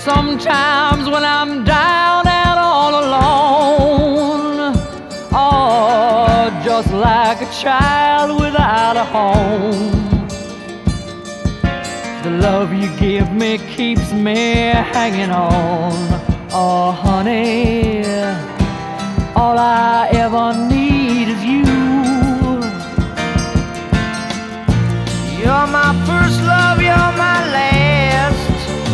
Sometimes when I'm down and all alone, oh, just like a child without a home, the love you give me keeps me hanging on. Oh, honey, all I ever need is you. You're my first love, you're my last.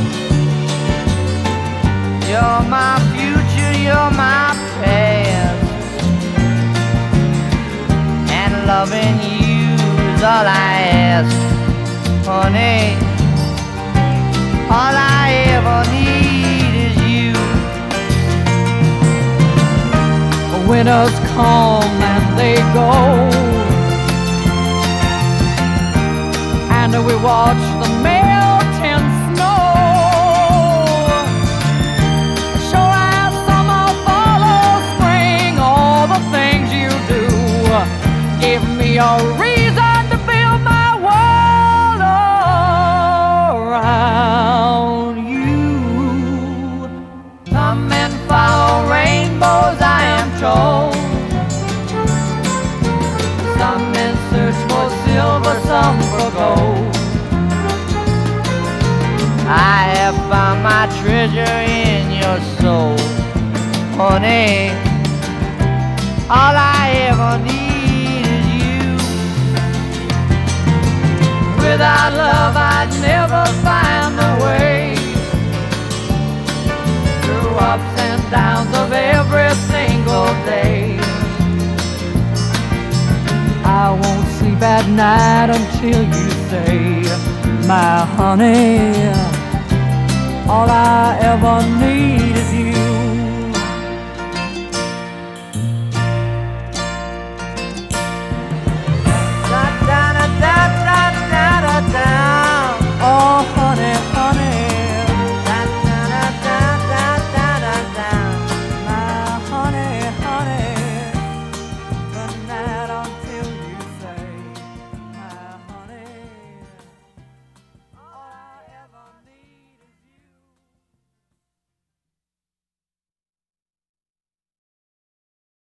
You're my future, you're my past. And loving you is all I ask, honey. All I ever need is you. Winters come and they go, and we watch the melting snow. Sure as summer follows spring, all the things you do give me a reason to build my world around you. Come and follow rainbows, I am told. Some men search for silver, some for gold. I have found my treasure in your soul, honey. All I ever need is you. Without love I'd never find the way through ups and downs of every single day. I won't sleep at night until you say, my honey, all I ever need is you.